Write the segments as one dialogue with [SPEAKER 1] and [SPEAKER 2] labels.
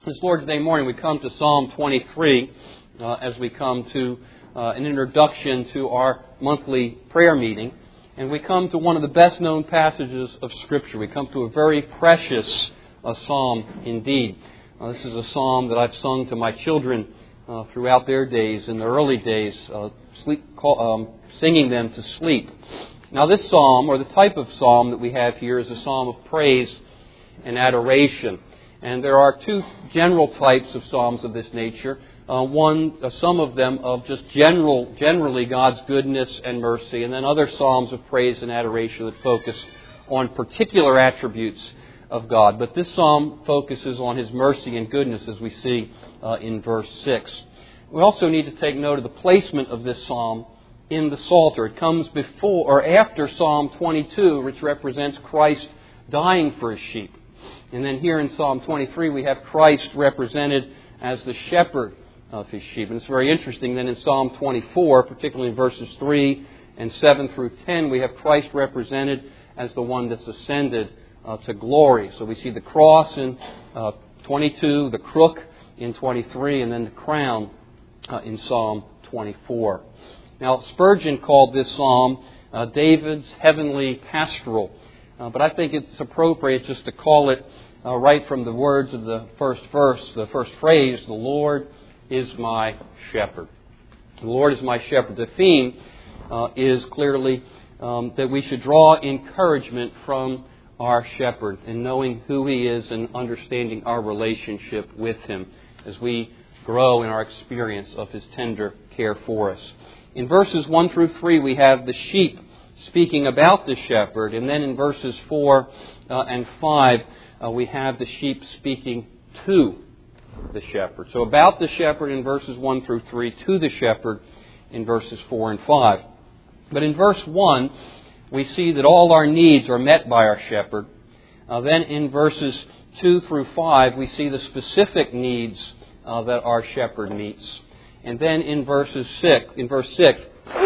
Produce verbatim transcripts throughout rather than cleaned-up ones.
[SPEAKER 1] This Lord's Day morning, we come to Psalm twenty-three uh, as we come to uh, an introduction to our monthly prayer meeting. And we come to one of the best-known passages of Scripture. We come to a very precious uh, psalm indeed. Uh, this is a psalm that I've sung to my children uh, throughout their days, in the early days, uh, sleep, call, um, singing them to sleep. Now this psalm, or the type of psalm that we have here, is a psalm of praise and adoration. And there are two general types of psalms of this nature. Uh, one, uh, some of them of just general, generally God's goodness and mercy, and then other psalms of praise and adoration that focus on particular attributes of God. But this psalm focuses on His mercy and goodness, as we see uh, in verse six. We also need to take note of the placement of this psalm in the Psalter. It comes before or after Psalm twenty-two, which represents Christ dying for His sheep. And then here in Psalm twenty-three, we have Christ represented as the shepherd of His sheep. And it's very interesting that in Psalm twenty-four, particularly in verses three and seven through ten, we have Christ represented as the one that's ascended uh, to glory. So we see the cross in uh, twenty-two, the crook in twenty-three, and then the crown uh, in Psalm twenty-four. Now, Spurgeon called this psalm uh, David's heavenly pastoral. Uh, but I think it's appropriate just to call it uh, right from the words of the first verse, the first phrase, the Lord is my shepherd. The Lord is my shepherd. The theme uh, is clearly um, that we should draw encouragement from our shepherd in knowing who He is and understanding our relationship with Him as we grow in our experience of His tender care for us. In verses one through three, we have the sheep speaking about the shepherd. And then in verses four uh, and five, uh, we have the sheep speaking to the shepherd. So about the shepherd in verses one through three, to the shepherd in verses four and five. But in verse one, we see that all our needs are met by our shepherd. Uh, then in verses two through five, we see the specific needs uh, that our shepherd meets. And then in verses six, in verse six,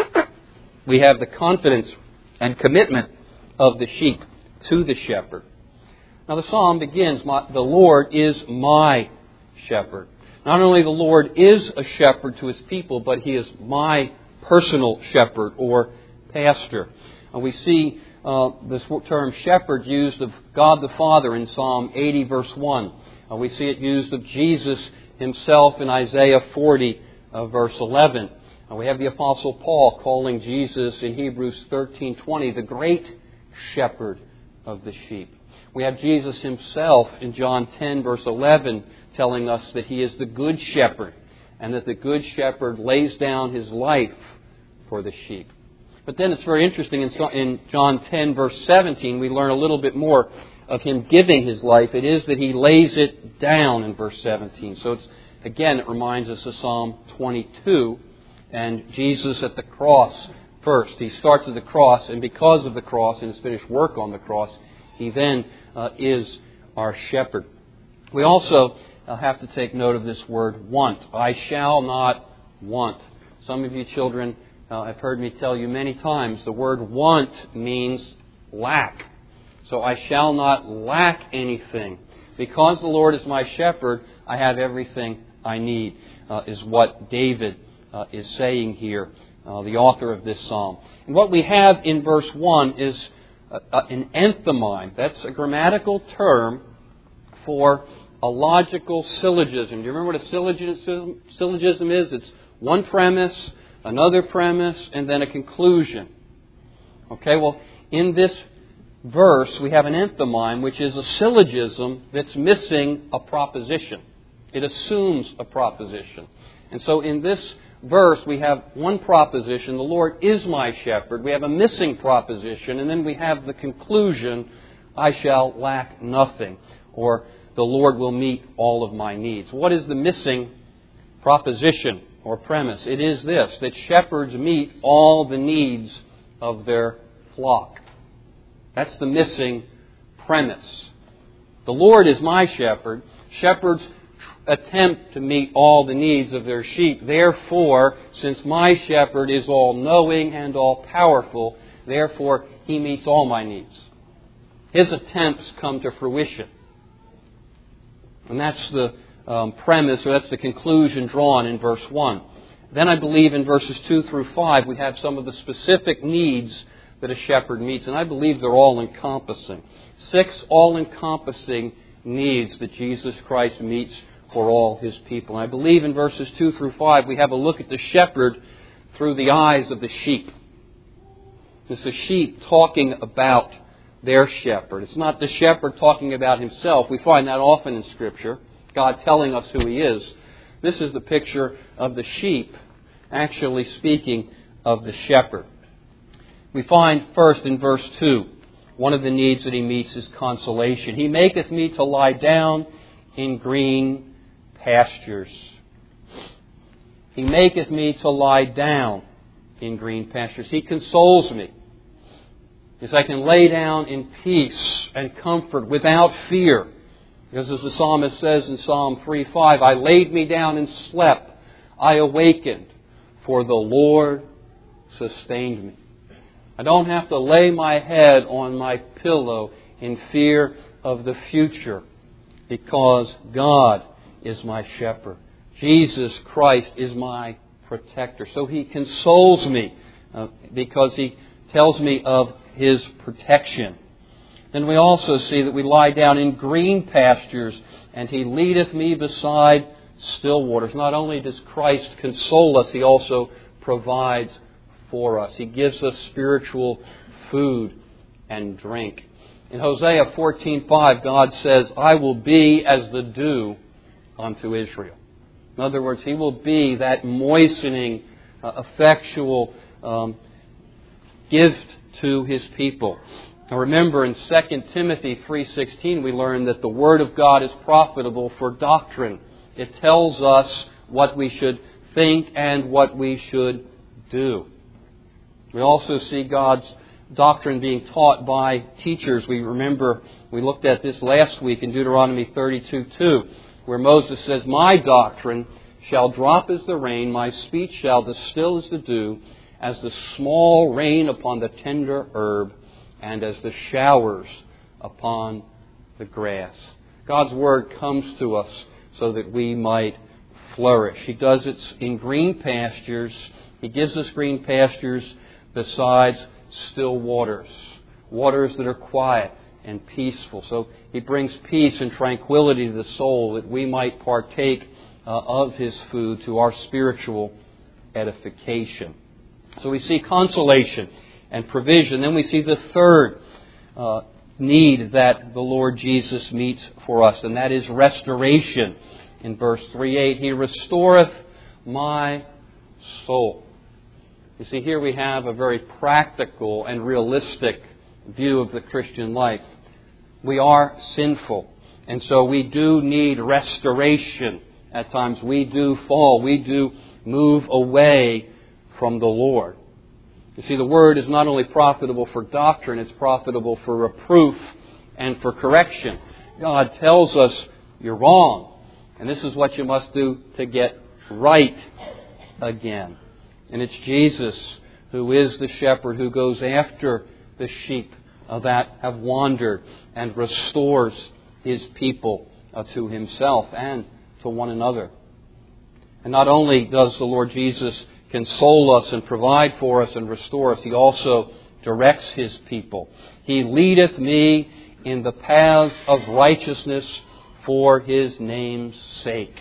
[SPEAKER 1] we have the confidence and commitment of the sheep to the shepherd. Now the psalm begins, the Lord is my shepherd. Not only the Lord is a shepherd to His people, but He is my personal shepherd or pastor. And we see uh, this term shepherd used of God the Father in Psalm eighty verse one. Uh, we see it used of Jesus Himself in Isaiah forty uh, verse eleven. We have the Apostle Paul calling Jesus in Hebrews thirteen twenty the great shepherd of the sheep. We have Jesus Himself in John ten verse eleven telling us that He is the good shepherd and that the good shepherd lays down His life for the sheep. But then it's very interesting in John ten verse seventeen we learn a little bit more of Him giving His life. It is that He lays it down in verse seventeen. So it's again it reminds us of Psalm twenty-two. And Jesus at the cross first. He starts at the cross, and because of the cross and His finished work on the cross, He then uh, is our shepherd. We also uh, have to take note of this word want. I shall not want. Some of you children uh, have heard me tell you many times the word want means lack. So I shall not lack anything. Because the Lord is my shepherd, I have everything I need, uh, is what David Uh, is saying here, uh, the author of this psalm. And what we have in verse one is uh, uh, an enthymeme. That's a grammatical term for a logical syllogism. Do you remember what a syllogism, syllogism is? It's one premise, another premise, and then a conclusion. Okay, well, in this verse we have an enthymeme, which is a syllogism that's missing a proposition. It assumes a proposition. And so in this verse, we have one proposition, the Lord is my shepherd. We have a missing proposition, and then we have the conclusion, I shall lack nothing, or the Lord will meet all of my needs. What is the missing proposition or premise? It is this, that shepherds meet all the needs of their flock. That's the missing premise. The Lord is my shepherd. Shepherds attempt to meet all the needs of their sheep. Therefore, since my shepherd is all-knowing and all-powerful, therefore He meets all my needs. His attempts come to fruition. And that's the um, premise, or that's the conclusion drawn in verse one. Then I believe in verses two through five we have some of the specific needs that a shepherd meets, and I believe they're all-encompassing. Six all-encompassing needs that Jesus Christ meets for all His people. And I believe in verses two through five we have a look at the shepherd through the eyes of the sheep. It's the sheep talking about their shepherd. It's not the shepherd talking about himself. We find that often in Scripture, God telling us who He is. This is the picture of the sheep actually speaking of the shepherd. We find first in verse two, one of the needs that He meets is consolation. He maketh me to lie down in green pastures. He maketh me to lie down in green pastures. He consoles me. As I can lay down in peace and comfort without fear. Because as the psalmist says in Psalm three five, I laid me down and slept. I awakened, for the Lord sustained me. I don't have to lay my head on my pillow in fear of the future, because God is my shepherd. Jesus Christ is my protector. So He consoles me uh, because He tells me of His protection. Then we also see that we lie down in green pastures, and He leadeth me beside still waters. Not only does Christ console us, He also provides for us. He gives us spiritual food and drink. In Hosea fourteen five, God says, I will be as the dew unto Israel. In other words, He will be that moistening, uh, effectual um, gift to His people. Now remember, in Second Timothy three sixteen, we learn that the Word of God is profitable for doctrine. It tells us what we should think and what we should do. We also see God's doctrine being taught by teachers. We remember, we looked at this last week in Deuteronomy thirty-two two, where Moses says, My doctrine shall drop as the rain, my speech shall distill as the dew, as the small rain upon the tender herb, and as the showers upon the grass. God's Word comes to us so that we might flourish. He does it in green pastures. He gives us green pastures besides still waters. Waters that are quiet and peaceful. So He brings peace and tranquility to the soul that we might partake uh, of His food to our spiritual edification. So we see consolation and provision. Then we see the third uh, need that the Lord Jesus meets for us, and that is restoration. In verse three eight, He restoreth my soul. You see, here we have a very practical and realistic view of the Christian life. We are sinful, and so we do need restoration. At times we do fall. We do move away from the Lord. You see, the Word is not only profitable for doctrine, it's profitable for reproof and for correction. God tells us you're wrong, and this is what you must do to get right again. And it's Jesus who is the shepherd who goes after the sheep that have wandered and restores His people to Himself and to one another. And not only does the Lord Jesus console us and provide for us and restore us, He also directs His people. He leadeth me in the paths of righteousness for His name's sake.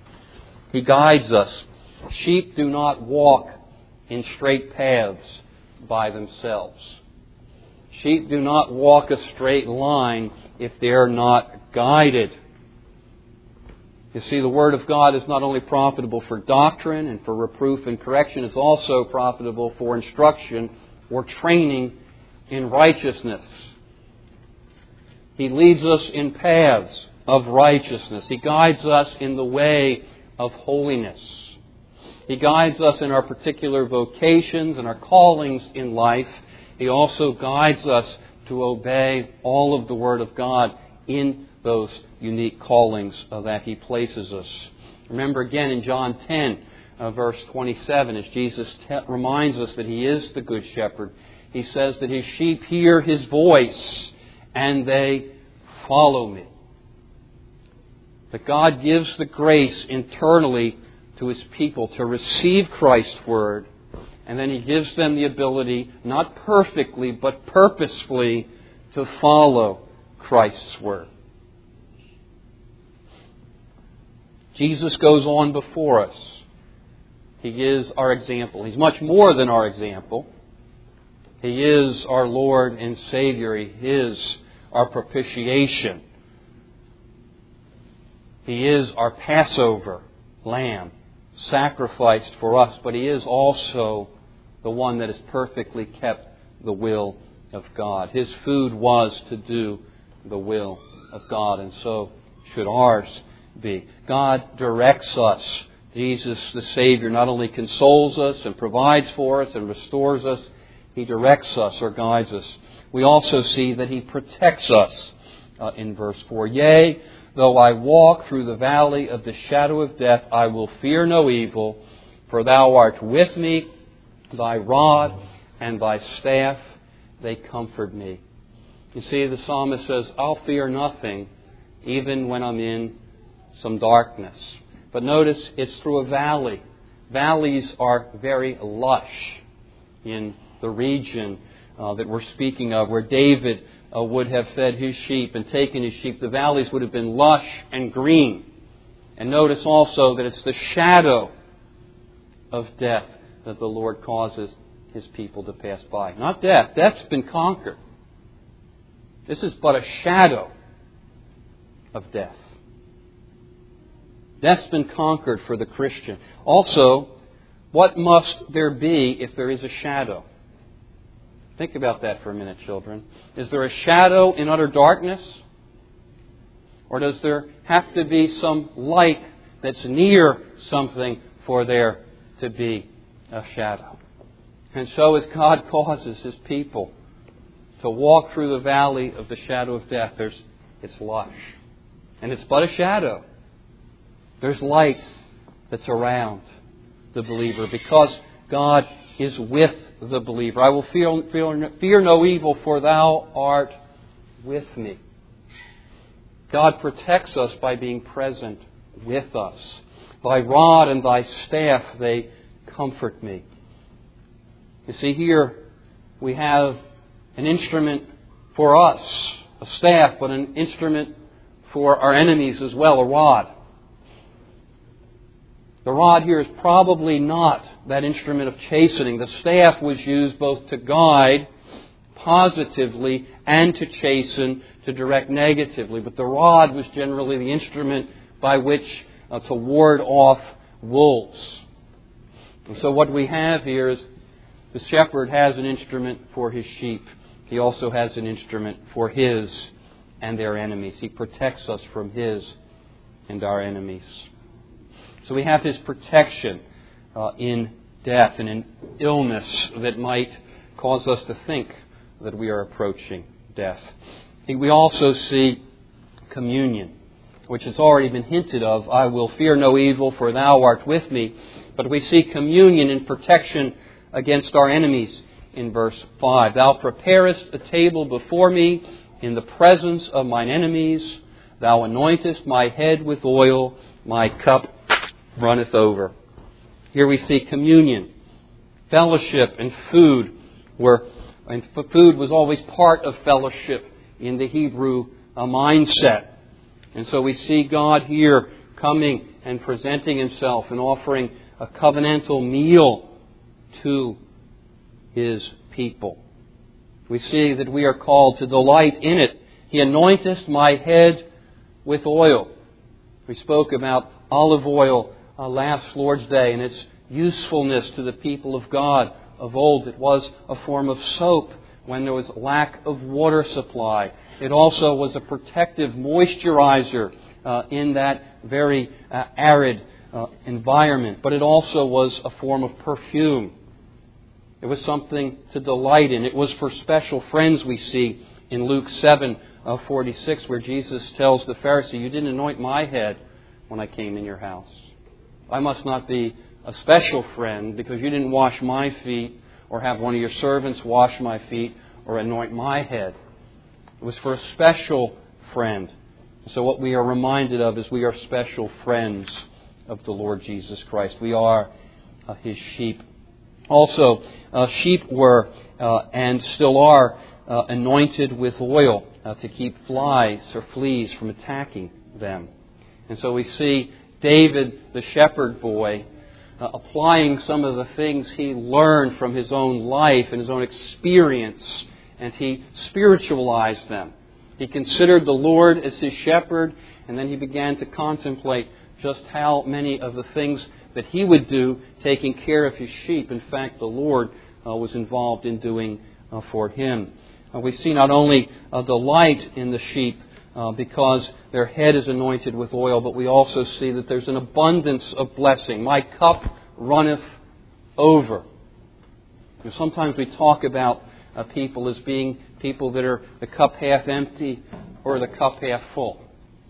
[SPEAKER 1] He guides us. Sheep do not walk in straight paths by themselves. Sheep do not walk a straight line if they are not guided. You see, the Word of God is not only profitable for doctrine and for reproof and correction, it's also profitable for instruction or training in righteousness. He leads us in paths of righteousness. He guides us in the way of holiness. He guides us in our particular vocations and our callings in life. He also guides us to obey all of the Word of God in those unique callings uh, that He places us. Remember again in John ten, uh, verse twenty-seven, as Jesus te- reminds us that He is the Good Shepherd, He says that His sheep hear His voice and they follow me. But God gives the grace internally to His people to receive Christ's Word, and then He gives them the ability, not perfectly, but purposefully, to follow Christ's Word. Jesus goes on before us. He is our example. He's much more than our example. He is our Lord and Savior. He is our propitiation. He is our Passover lamb, sacrificed for us, but He is also the one that has perfectly kept the will of God. His food was to do the will of God, and so should ours be. God directs us. Jesus, the Savior, not only consoles us and provides for us and restores us, He directs us or guides us. We also see that He protects us uh, in verse four. Yea, though I walk through the valley of the shadow of death, I will fear no evil, for Thou art with me. Thy rod and Thy staff, they comfort me. You see, the psalmist says, I'll fear nothing, even when I'm in some darkness. But notice, it's through a valley. Valleys are very lush in the region uh, that we're speaking of, where David uh, would have fed his sheep and taken his sheep. The valleys would have been lush and green. And notice also that it's the shadow of death that the Lord causes His people to pass by. Not death. Death's been conquered. This is but a shadow of death. Death's been conquered for the Christian. Also, what must there be if there is a shadow? Think about that for a minute, children. Is there a shadow in utter darkness? Or does there have to be some light that's near something for there to be a shadow? And so as God causes His people to walk through the valley of the shadow of death, there's it's lush. And it's but a shadow. There's light that's around the believer because God is with the believer. I will fear, fear, fear no evil, for Thou art with me. God protects us by being present with us. Thy rod and Thy staff, they comfort me. You see, here we have an instrument for us, a staff, but an instrument for our enemies as well, a rod. The rod here is probably not that instrument of chastening. The staff was used both to guide positively and to chasten, to direct negatively. But the rod was generally the instrument by which uh, to ward off wolves. And so what we have here is the shepherd has an instrument for his sheep. He also has an instrument for his and their enemies. He protects us from his and our enemies. So we have His protection uh, in death and in illness that might cause us to think that we are approaching death. We also see communion, which has already been hinted of. I will fear no evil, for Thou art with me. But we see communion in protection against our enemies in verse five. Thou preparest a table before me in the presence of mine enemies. Thou anointest my head with oil, my cup runneth over. Here we see communion, fellowship, and food. Were, and food was always part of fellowship in the Hebrew uh, mindset. And so we see God here coming and presenting Himself and offering a covenantal meal to His people. We see that we are called to delight in it. He anointeth my head with oil. We spoke about olive oil uh, last Lord's Day and its usefulness to the people of God. Of old, it was a form of soap when there was lack of water supply. It also was a protective moisturizer uh, in that very uh, arid uh, environment. But it also was a form of perfume. It was something to delight in. It was for special friends, we see in Luke seven forty-six, where Jesus tells the Pharisee, you didn't anoint my head when I came in your house. I must not be a special friend because you didn't wash my feet or have one of your servants wash my feet or anoint my head. It was for a special friend, So what we are reminded of is we are special friends of the Lord Jesus Christ. We are uh, His sheep. Also, uh, sheep were uh, and still are uh, anointed with oil uh, to keep flies or fleas from attacking them. And so we see David, the shepherd boy, uh, applying some of the things he learned from his own life and his own experience, and he spiritualized them. He considered the Lord as his shepherd, and then he began to contemplate just how many of the things that he would do taking care of his sheep, in fact, the Lord uh, was involved in doing uh, for him. Uh, we see not only a delight in the sheep uh, because their head is anointed with oil, but we also see that there's an abundance of blessing. My cup runneth over. You know, sometimes we talk about uh, people as being people that are the cup half empty or the cup half full.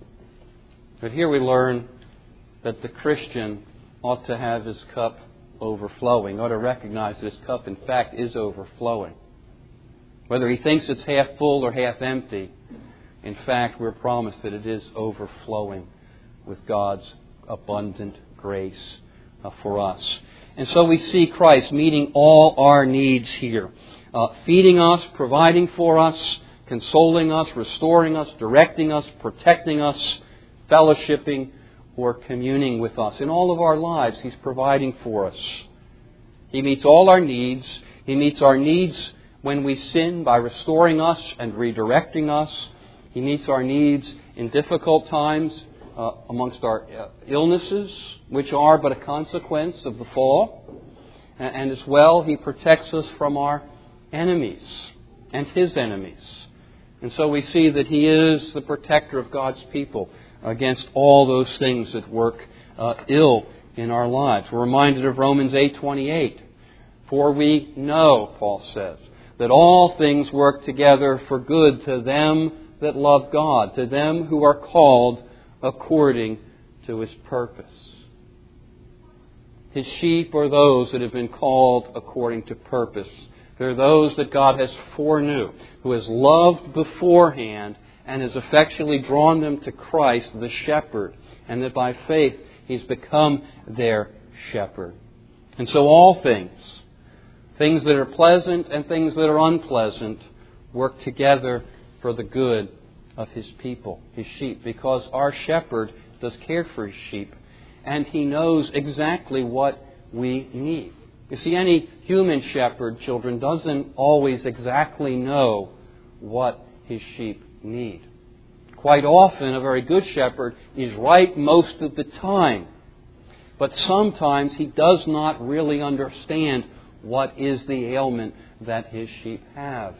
[SPEAKER 1] But here we learn that the Christian ought to have his cup overflowing, ought to recognize that his cup, in fact, is overflowing. Whether he thinks it's half full or half empty, in fact, we're promised that it is overflowing with God's abundant grace uh, for us. And so we see Christ meeting all our needs here, uh, feeding us, providing for us, consoling us, restoring us, directing us, protecting us, fellowshipping, or communing with us. In all of our lives, He's providing for us. He meets all our needs. He meets our needs when we sin by restoring us and redirecting us. He meets our needs in difficult times uh, amongst our uh, illnesses, which are but a consequence of the fall. And, and as well, He protects us from our enemies and His enemies. And so we see that He is the protector of God's people against all those things that work uh, ill in our lives. We're reminded of Romans eight twenty-eight. For we know, Paul says, that all things work together for good to them that love God, to them who are called according to His purpose. His sheep are those that have been called according to purpose. They're those that God has foreknew, who has loved beforehand and has effectually drawn them to Christ, the shepherd, and that by faith He's become their shepherd. And so all things, things that are pleasant and things that are unpleasant, work together for the good of His people, His sheep, because our shepherd does care for His sheep, and He knows exactly what we need. You see, any human shepherd, children, doesn't always exactly know what his sheep need. Quite often, a very good shepherd is right most of the time. But sometimes he does not really understand what is the ailment that his sheep have.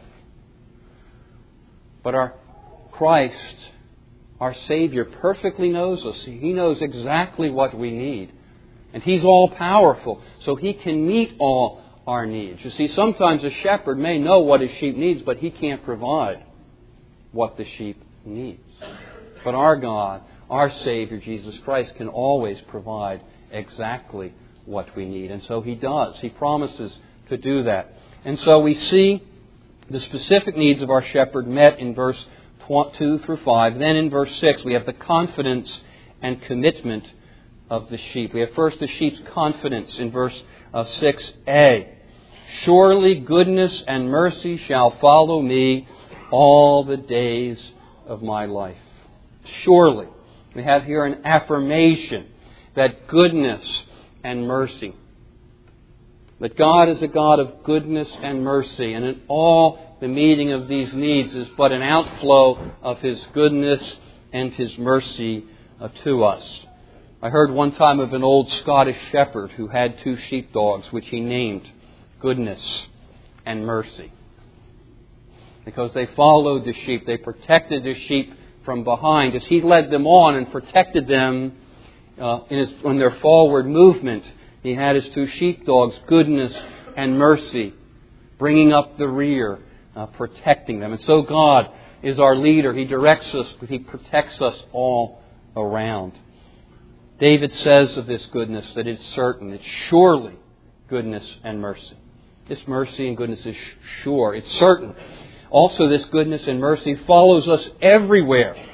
[SPEAKER 1] But our Christ, our Savior, perfectly knows us. He knows exactly what we need. And He's all-powerful, so He can meet all our needs. You see, sometimes a shepherd may know what his sheep needs, but he can't provide what the sheep needs. But our God, our Savior, Jesus Christ, can always provide exactly what we need. And so He does. He promises to do that. And so we see the specific needs of our shepherd met in verse two through five. Then in verse six, we have the confidence and commitment of the sheep. We have first the sheep's confidence in verse uh, six a. Surely goodness and mercy shall follow me all the days of my life. Surely. We have here an affirmation that goodness and mercy. That God is a God of goodness and mercy. And in all the meeting of these needs is but an outflow of His goodness and His mercy uh, to us. I heard one time of an old Scottish shepherd who had two sheepdogs, which he named Goodness and Mercy. Because they followed the sheep. They protected the sheep from behind. As he led them on and protected them uh, in, his, in their forward movement, he had his two sheepdogs, Goodness and Mercy, bringing up the rear, uh, protecting them. And so God is our leader. He directs us, He protects us all around. David says of this goodness that it's certain, it's surely goodness and mercy. This mercy and goodness is sure, it's certain. Also, this goodness and mercy follows us everywhere.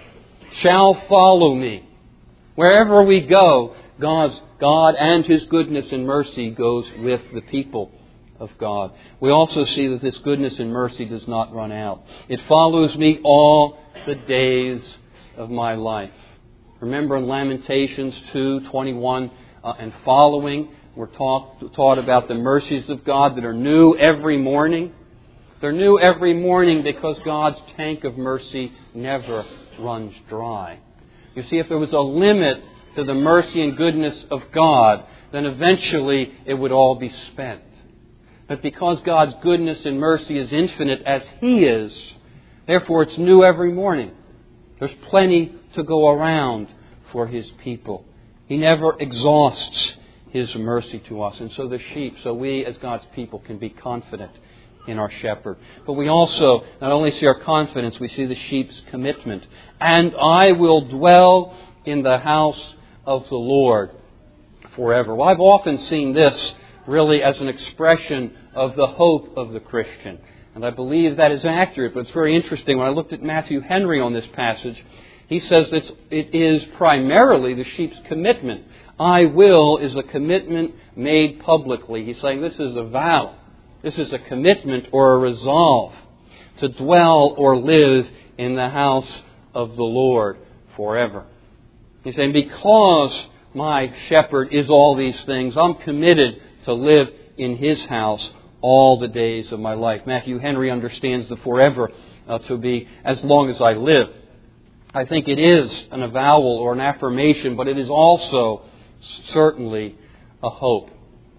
[SPEAKER 1] shall follow me. Wherever we go, God's God and His goodness and mercy goes with the people of God. We also see that this goodness and mercy does not run out. It follows me all the days of my life. Remember in Lamentations two twenty-one uh, and following, we're talk, taught about the mercies of God that are new every morning. They're new every morning because God's tank of mercy never runs dry. You see, if there was a limit to the mercy and goodness of God, then eventually it would all be spent. But because God's goodness and mercy is infinite as He is, therefore it's new every morning. There's plenty to go around for His people. He never exhausts His mercy to us. And so the sheep, so we as God's people can be confident in our shepherd. But we also not only see our confidence, we see the sheep's commitment. And I will dwell in the house of the Lord forever. Well, I've often seen this really as an expression of the hope of the Christian. And I believe that is accurate, but it's very interesting. When I looked at Matthew Henry on this passage, he says it's, it is primarily the sheep's commitment. I will is a commitment made publicly. He's saying this is a vow. This is a commitment or a resolve to dwell or live in the house of the Lord forever. He's saying because my shepherd is all these things, I'm committed to live in His house all the days of my life. Matthew Henry understands the forever uh, to be as long as I live. I think it is an avowal or an affirmation, but it is also certainly a hope.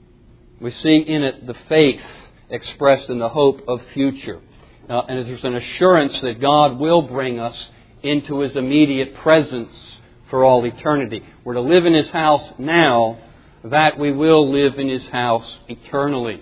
[SPEAKER 1] We see in it the faith expressed in the hope of future. Uh, and there's an assurance that God will bring us into His immediate presence for all eternity. We're to live in His house now, that we will live in His house eternally.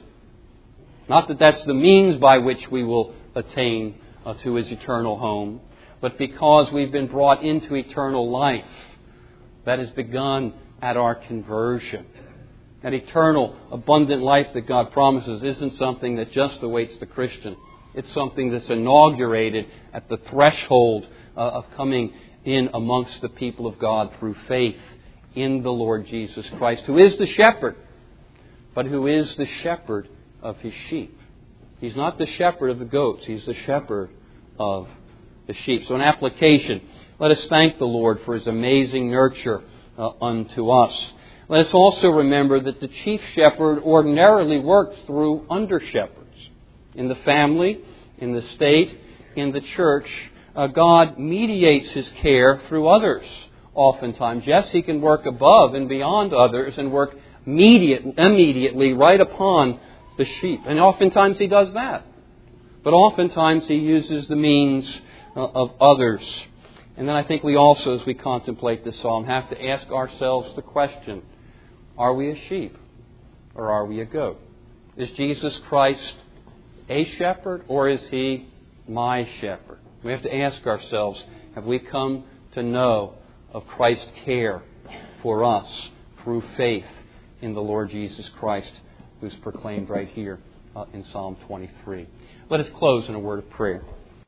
[SPEAKER 1] Not that that's the means by which we will attain uh, to His eternal home, but because we've been brought into eternal life that has begun at our conversion. That eternal, abundant life that God promises isn't something that just awaits the Christian. It's something that's inaugurated at the threshold uh, of coming in amongst the people of God through faith in the Lord Jesus Christ, who is the shepherd, but who is the shepherd of His sheep. He's not the shepherd of the goats. He's the shepherd of the sheep. So in application, let us thank the Lord for His amazing nurture uh, unto us. Let us also remember that the chief shepherd ordinarily works through under-shepherds. In the family, in the state, in the church, uh, God mediates His care through others oftentimes. Yes, He can work above and beyond others and work immediate, immediately right upon the sheep. And oftentimes He does that. But oftentimes He uses the means uh, of others. And then I think we also, as we contemplate this psalm, have to ask ourselves the question, are we a sheep or are we a goat? Is Jesus Christ a shepherd or is He my shepherd? We have to ask ourselves, have we come to know of Christ's care for us through faith in the Lord Jesus Christ, who's proclaimed right here uh, in Psalm twenty-three. Let us close in a word of prayer.